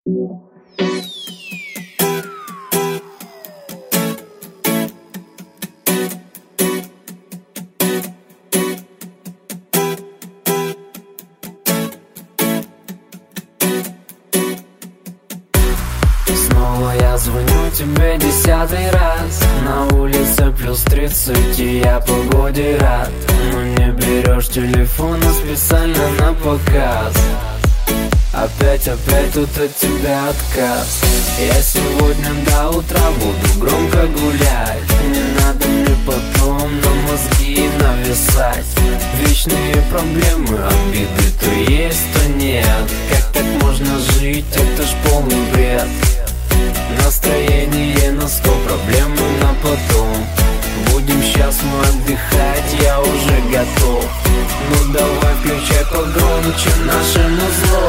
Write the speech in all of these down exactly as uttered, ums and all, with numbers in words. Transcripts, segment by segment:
Снова я звоню тебе десятый раз. На улице плюс тридцать, и я погоде рад. Но не берешь телефон, а специально на показ. Опять, опять тут от тебя отказ. Я сегодня до утра буду громко гулять. Не надо мне потом на мозги нависать. Вечные проблемы, обиды то есть, то нет. Как так можно жить, это ж полный бред. Настроение на сто, проблемы на потом. Будем сейчас мы отдыхать, я уже готов. Ну давай включай погромче наше музло.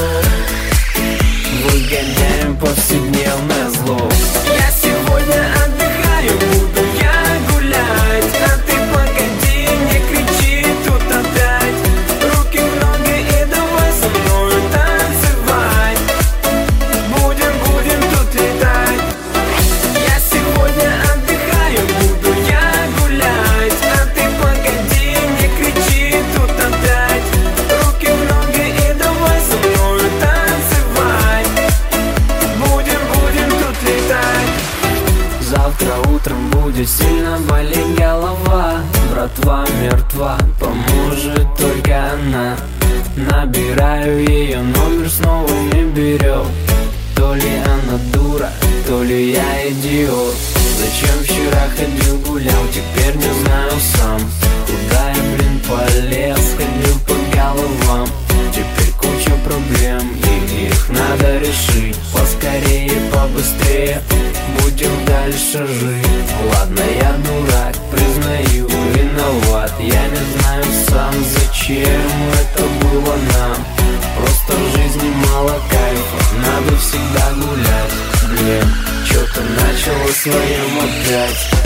Выгоняем повседневное зло. Я сегодня отдыхаю, буду я гулять. А ты погоди, не кричи тут опять. Руки в ноги и давай со мной танцевать. Будем, будем тут летать. Я сегодня отдыхаю, буду я гулять. А ты погоди, не кричи тут опять. Руки в ноги и давай со мной танцевать. Будем, будем тут летать. Завтра утром будет сильно болеть голова. Братва мертва, поможет только она. Набираю ее номер, снова не берет. То ли она дура, то ли я идиот. Зачем вчера ходил гулял, теперь не знаю сам. Куда я, блин, полез, ходил по головам. Теперь куча проблем, и их надо решить. Поскорее, побыстрее, будем дальше жить. Ладно, я дурак, признаю, виноват. Я не знаю сам, зачем это было нам. Просто в жизни мало кайфа, надо всегда гулять. Блин, что-то начало своем опять.